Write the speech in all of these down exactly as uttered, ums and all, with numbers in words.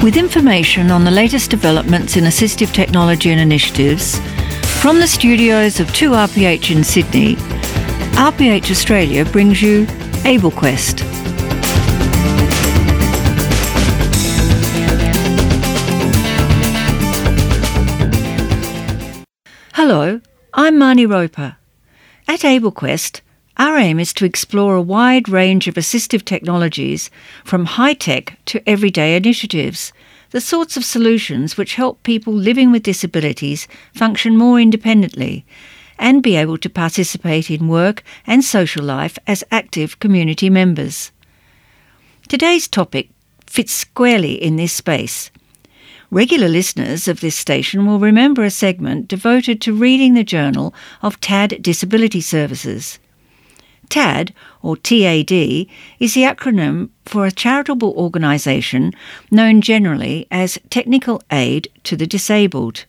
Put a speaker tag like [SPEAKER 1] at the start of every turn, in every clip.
[SPEAKER 1] With information on the latest developments in assistive technology and initiatives, from the studios of two R P H in Sydney, R P H Australia brings you AbleQuest. Hello, I'm Marnie Roper. At AbleQuest, our aim is to explore a wide range of assistive technologies, from high-tech to everyday initiatives, the sorts of solutions which help people living with disabilities function more independently and be able to participate in work and social life as active community members. Today's topic fits squarely in this space. Regular listeners of this station will remember a segment devoted to reading the journal of T A D Disability Services. T A D, or T A D, is the acronym for a charitable organisation known generally as Technical Aid to the Disabled.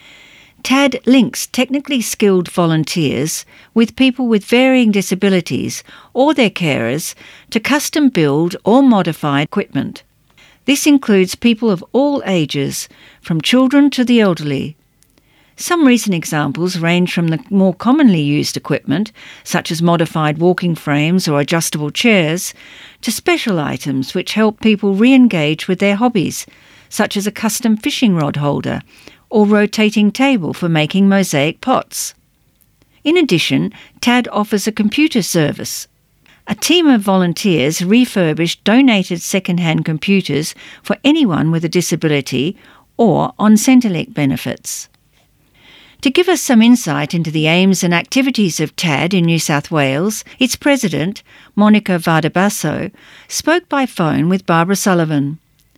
[SPEAKER 1] T A D links technically skilled volunteers with people with varying disabilities or their carers to custom-build or modify equipment. This includes people of all ages, from children to the elderly. Some recent examples range from the more commonly used equipment, such as modified walking frames or adjustable chairs, to special items which help people re-engage with their hobbies, such as a custom fishing rod holder or rotating table for making mosaic pots. In addition, T A D offers a computer service. A team of volunteers refurbish donated second-hand computers for anyone with a disability or on Centrelink benefits. To give us some insight into the aims and activities of T A D in New South Wales, its president, Monica Vardabasso, spoke by phone with Barbara Sullivan.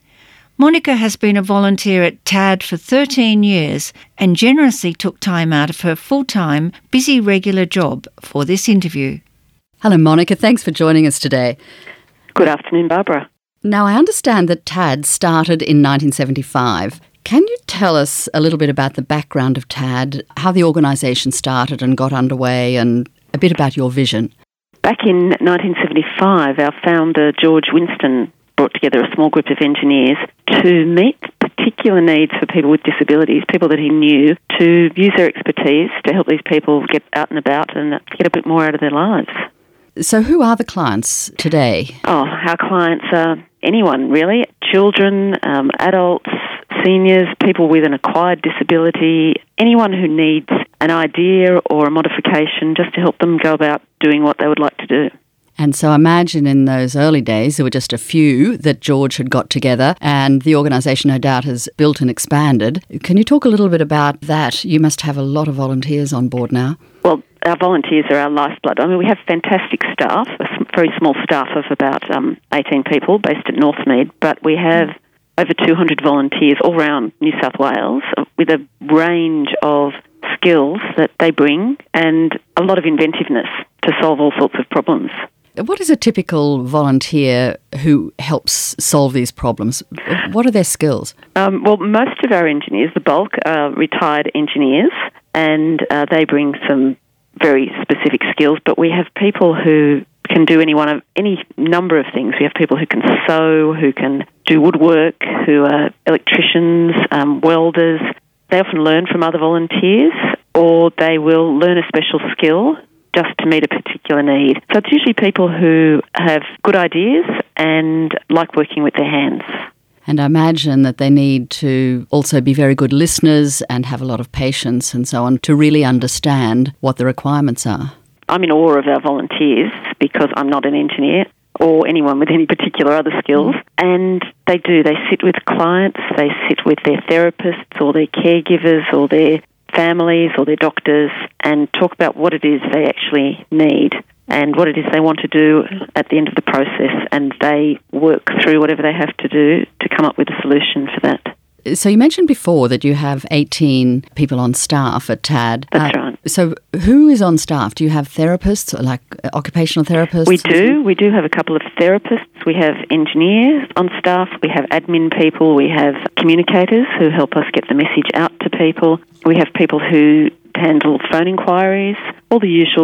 [SPEAKER 1] Monica has been a volunteer at T A D for thirteen years and generously took time out of her full-time, busy regular job for this interview.
[SPEAKER 2] Hello, Monica. Thanks for joining us today.
[SPEAKER 3] Good afternoon, Barbara.
[SPEAKER 2] Now, I understand that T A D started in nineteen seventy-five. Can you tell us a little bit about the background of T A D, how the organisation started and got underway, and a bit about your vision?
[SPEAKER 3] Back in nineteen seventy-five, our founder, George Winston, brought together a small group of engineers to meet particular needs for people with disabilities, people that he knew, to use their expertise to help these people get out and about and get a bit more out of their lives.
[SPEAKER 2] So who are the clients today?
[SPEAKER 3] Oh, our clients are anyone, really. Children, um, adults, seniors, people with an acquired disability, anyone who needs an idea or a modification just to help them go about doing what they would like to do.
[SPEAKER 2] And so I imagine in those early days there were just a few that George had got together, and the organisation no doubt has built and expanded. Can you talk a little bit about that? You must have a lot of volunteers on board now.
[SPEAKER 3] Well, our volunteers are our lifeblood. I mean, we have fantastic staff, a very small staff of about um, eighteen people based at Northmead, but we have over two hundred volunteers all around New South Wales with a range of skills that they bring and a lot of inventiveness to solve all sorts of problems.
[SPEAKER 2] What is a typical volunteer who helps solve these problems? What are their skills? Um,
[SPEAKER 3] well, most of our engineers, the bulk, are retired engineers, and uh, they bring some very specific skills, but we have people who can do any one of any number of things. We have people who can sew, who can do woodwork, who are electricians, um, welders. They often learn from other volunteers, or they will learn a special skill just to meet a particular need. So it's usually people who have good ideas and like working with their hands.
[SPEAKER 2] And I imagine that they need to also be very good listeners and have a lot of patience and so on to really understand what the requirements are.
[SPEAKER 3] I'm in awe of our volunteers because I'm not an engineer or anyone with any particular other skills. And they do. They sit with clients, they sit with their therapists or their caregivers or their families or their doctors and talk about what it is they actually need and what it is they want to do at the end of the process, and they work through whatever they have to do to come up with a solution for that.
[SPEAKER 2] So you mentioned before that you have eighteen people on staff at T A D.
[SPEAKER 3] That's
[SPEAKER 2] uh,
[SPEAKER 3] right.
[SPEAKER 2] So who is on staff? Do you have therapists, like uh, occupational therapists?
[SPEAKER 3] We do. We do have a couple of therapists. We have engineers on staff. We have admin people. We have communicators who help us get the message out to people. We have people who handle phone inquiries, all the usual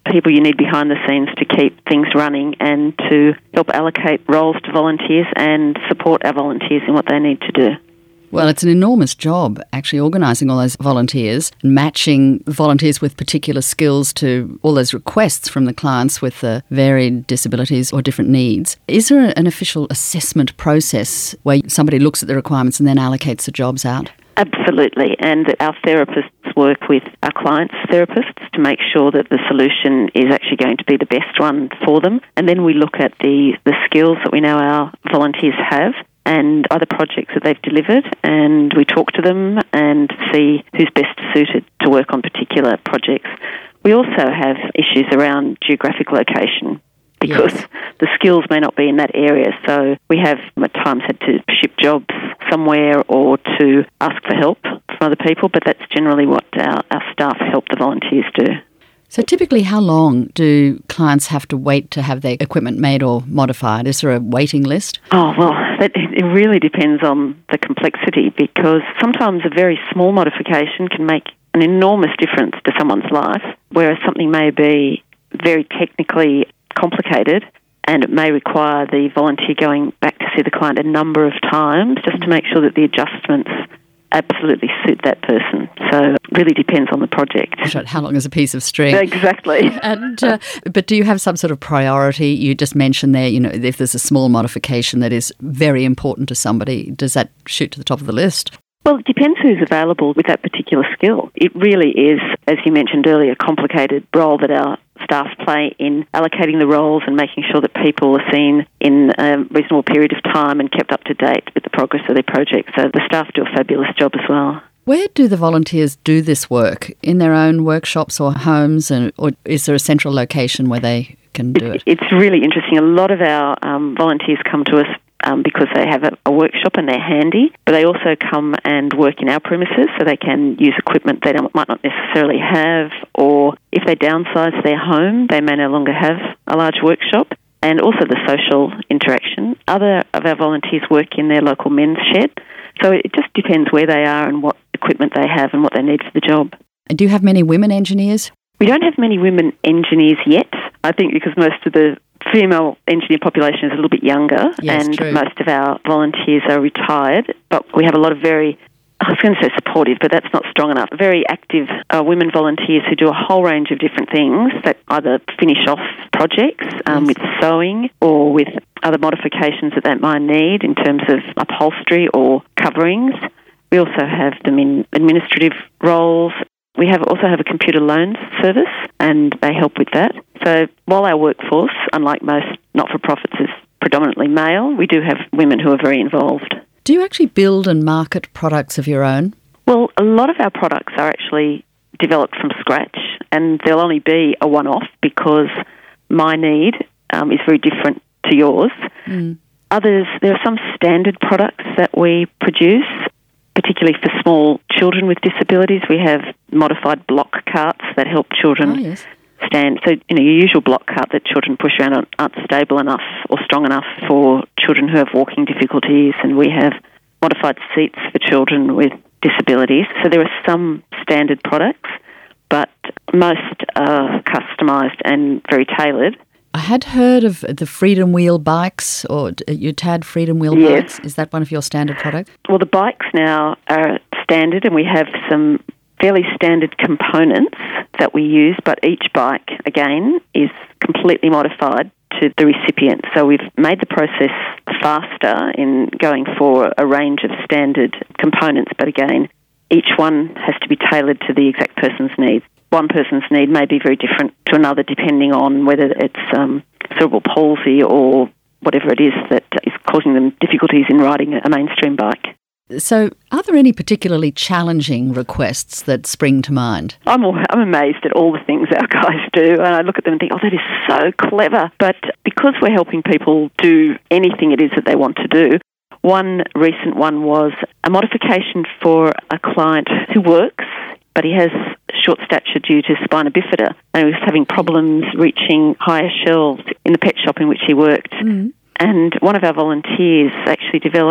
[SPEAKER 3] people you need behind the scenes to keep things running and to help allocate roles to volunteers and support our volunteers in what they need to do.
[SPEAKER 2] Well, it's an enormous job actually organising all those volunteers and matching volunteers with particular skills to all those requests from the clients with uh, varied disabilities or different needs. Is there an official assessment process where somebody looks at the requirements and then allocates the jobs out?
[SPEAKER 3] Absolutely, and our therapists work with our clients' therapists to make sure that the solution is actually going to be the best one for them. And then we look at the, the skills that we know our volunteers have and other projects that they've delivered, and we talk to them and see who's best suited to work on particular projects. We also have issues around geographic location because yes. the skills may not be in that area, so we have at times had to ship jobs somewhere or to ask for help from other people, but that's generally what our, our staff help the volunteers do.
[SPEAKER 2] So typically, how long do clients have to wait to have their equipment made or modified? Is there a waiting list?
[SPEAKER 3] Oh, well, it, it really depends on the complexity, because sometimes a very small modification can make an enormous difference to someone's life, whereas something may be very technically complicated and it may require the volunteer going back to see the client a number of times just to make sure that the adjustments absolutely suit that person. So it really depends on the project.
[SPEAKER 2] That's right. How long is a piece of string?
[SPEAKER 3] Exactly.
[SPEAKER 2] and uh, But do you have some sort of priority? You just mentioned there, you know, if there's a small modification that is very important to somebody, does that shoot to the top of the list?
[SPEAKER 3] Well, it depends who's available with that particular skill. It really is, as you mentioned earlier, a complicated role that our staff play in allocating the roles and making sure that people are seen in a reasonable period of time and kept up to date with the progress of their project. So the staff do a fabulous job as well.
[SPEAKER 2] Where do the volunteers do this work? In their own workshops or homes, and or is there a central location where they can do it?
[SPEAKER 3] It's really interesting. A lot of our um, volunteers come to us Um, because they have a, a workshop and they're handy, but they also come and work in our premises so they can use equipment they don't, might not necessarily have, or if they downsize their home, they may no longer have a large workshop, and also the social interaction. Other of our volunteers work in their local men's shed, so it just depends where they are and what equipment they have and what they need for the job.
[SPEAKER 2] And do you have many women engineers?
[SPEAKER 3] We don't have many women engineers yet, I think because most of the female engineer population is a little bit younger,
[SPEAKER 2] yes,
[SPEAKER 3] and
[SPEAKER 2] true.
[SPEAKER 3] most of our volunteers are retired, but we have a lot of very, I was going to say supportive, but that's not strong enough, very active uh, women volunteers who do a whole range of different things that either finish off projects um, yes. with sewing or with other modifications that they might need in terms of upholstery or coverings. We also have them in administrative roles. We have also have a computer loans service, and they help with that. So while our workforce, unlike most not-for-profits, is predominantly male, we do have women who are very involved.
[SPEAKER 2] Do you actually build and market products of your own?
[SPEAKER 3] Well, a lot of our products are actually developed from scratch, and they'll only be a one-off because my need um, is very different to yours. Mm. Others, there are some standard products that we produce, particularly for small children with disabilities. We have modified block carts that help children
[SPEAKER 2] oh, yes.
[SPEAKER 3] stand. So, you know, your usual block cart that children push around aren't stable enough or strong enough for children who have walking difficulties, and we have modified seats for children with disabilities. So there are some standard products, but most are customised and very tailored.
[SPEAKER 2] I had heard of the Freedom Wheel bikes, or your T A D Freedom Wheel
[SPEAKER 3] yes.
[SPEAKER 2] bikes. Is that one of your standard products?
[SPEAKER 3] Well, the bikes now are standard, and we have some fairly standard components that we use, but each bike, again, is completely modified to the recipient. So we've made the process faster in going for a range of standard components, but again, each one has to be tailored to the exact person's needs. One person's need may be very different to another depending on whether it's um, cerebral palsy or whatever it is that is causing them difficulties in riding a mainstream bike.
[SPEAKER 2] So are there any particularly challenging requests that spring to mind?
[SPEAKER 3] I'm I'm amazed at all the things our guys do, and I look at them and think, oh, that is so clever. But because we're helping people do anything it is that they want to do, one recent one was a modification for a client who works, but he has short stature due to spina bifida, and he was having problems reaching higher shelves in the pet shop in which he worked. Mm. And one of our volunteers actually developed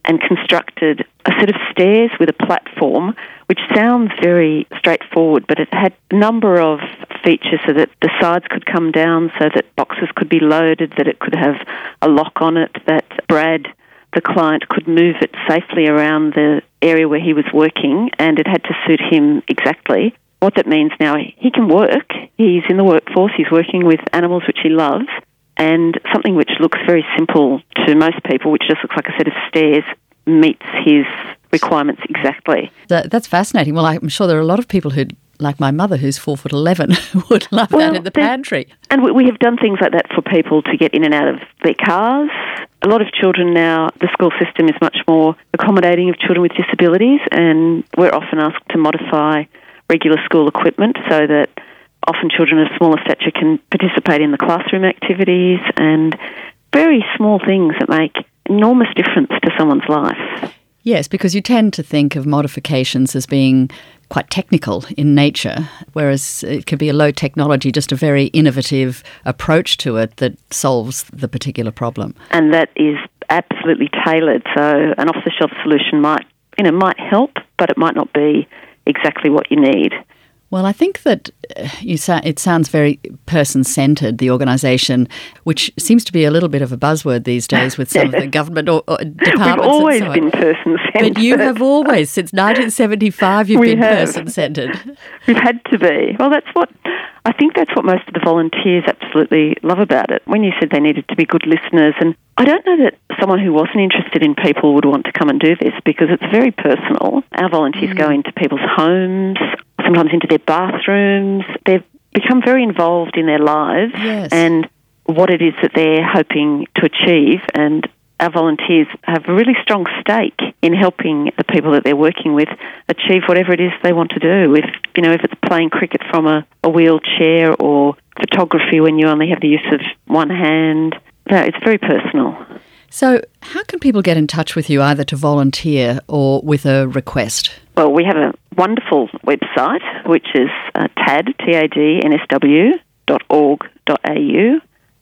[SPEAKER 3] and constructed a set of stairs with a platform, which sounds very straightforward, but it had a number of features so that the sides could come down, so that boxes could be loaded, that it could have a lock on it, that Brad, the client, could move it safely around the area where he was working, and it had to suit him exactly. What that means now, he can work, he's in the workforce, he's working with animals which he loves, and something which looks very simple to most people, which just looks like a set of stairs, meets his requirements exactly.
[SPEAKER 2] That, that's fascinating. Well, I'm sure there are a lot of people who, like my mother, who's four foot eleven, would love
[SPEAKER 3] well,
[SPEAKER 2] that in the pantry.
[SPEAKER 3] And we, we have done things like that for people to get in and out of their cars. A lot of children now, the school system is much more accommodating of children with disabilities, and we're often asked to modify regular school equipment so that often children of smaller stature can participate in the classroom activities, and very small things that make enormous difference to someone's life.
[SPEAKER 2] Yes, because you tend to think of modifications as being quite technical in nature, whereas it could be a low technology, just a very innovative approach to it that solves the particular problem.
[SPEAKER 3] And that is absolutely tailored. So an off-the-shelf solution might, you know, might help, but it might not be exactly what you need.
[SPEAKER 2] Well, I think that you sa- it sounds very person-centred, the organisation, which seems to be a little bit of a buzzword these days with some of the government or, or departments.
[SPEAKER 3] We've always
[SPEAKER 2] and so
[SPEAKER 3] been person-centred.
[SPEAKER 2] But you have always, since nineteen seventy-five, you've
[SPEAKER 3] we
[SPEAKER 2] been
[SPEAKER 3] have.
[SPEAKER 2] person-centred.
[SPEAKER 3] We've had to be. Well, that's what, I think that's what most of the volunteers absolutely love about it. When you said they needed to be good listeners, and I don't know that someone who wasn't interested in people would want to come and do this, because it's very personal. Our volunteers mm. go into people's homes, sometimes into their bathrooms. They've become very involved in their lives
[SPEAKER 2] yes.
[SPEAKER 3] and what it is that they're hoping to achieve. And our volunteers have a really strong stake in helping the people that they're working with achieve whatever it is they want to do. If, you know, if it's playing cricket from a, a wheelchair, or photography when you only have the use of one hand, no, it's very personal.
[SPEAKER 2] So how can people get in touch with you, either to volunteer or with a request?
[SPEAKER 3] Well, we have a wonderful website, which is uh, tad, T A D N S W dot org dot A U,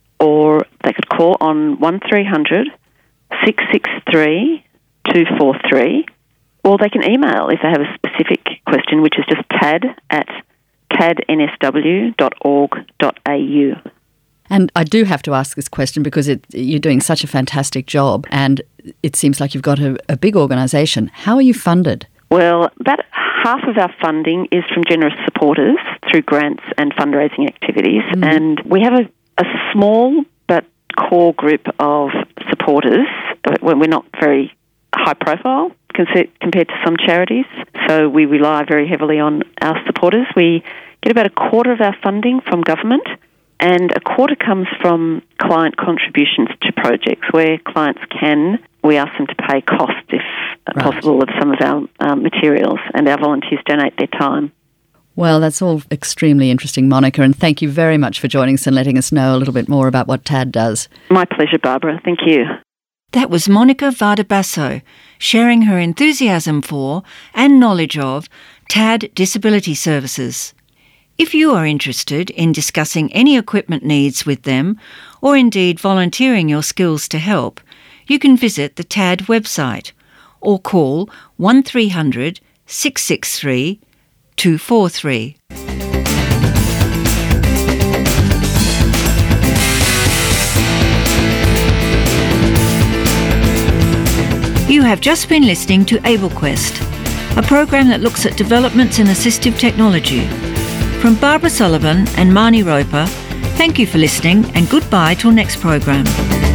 [SPEAKER 3] or they could call on one three hundred six six three two four three, or they can email if they have a specific question, which is just tad at tad N S W dot org dot A U.
[SPEAKER 2] And I do have to ask this question because it, you're doing such a fantastic job, and it seems like you've got a, a big organisation. How are you funded?
[SPEAKER 3] Well, about half of our funding is from generous supporters through grants and fundraising activities, mm. and we have a, a small but core group of supporters. We're not very high profile compared to some charities, so we rely very heavily on our supporters. We get about a quarter of our funding from government, and a quarter comes from client contributions to projects where clients can, we ask them to pay costs if right. possible of some of our um, materials, and our volunteers donate their time.
[SPEAKER 2] Well, that's all extremely interesting, Monica, and thank you very much for joining us and letting us know a little bit more about what TAD does.
[SPEAKER 3] My pleasure, Barbara. Thank you.
[SPEAKER 1] That was Monica Vardabasso sharing her enthusiasm for and knowledge of TAD Disability Services. If you are interested in discussing any equipment needs with them, or indeed volunteering your skills to help, you can visit the TAD website or call one three hundred six six three two four three. You have just been listening to AbleQuest, a program that looks at developments in assistive technology. From Barbara Sullivan and Marnie Roper, thank you for listening, and goodbye till next program.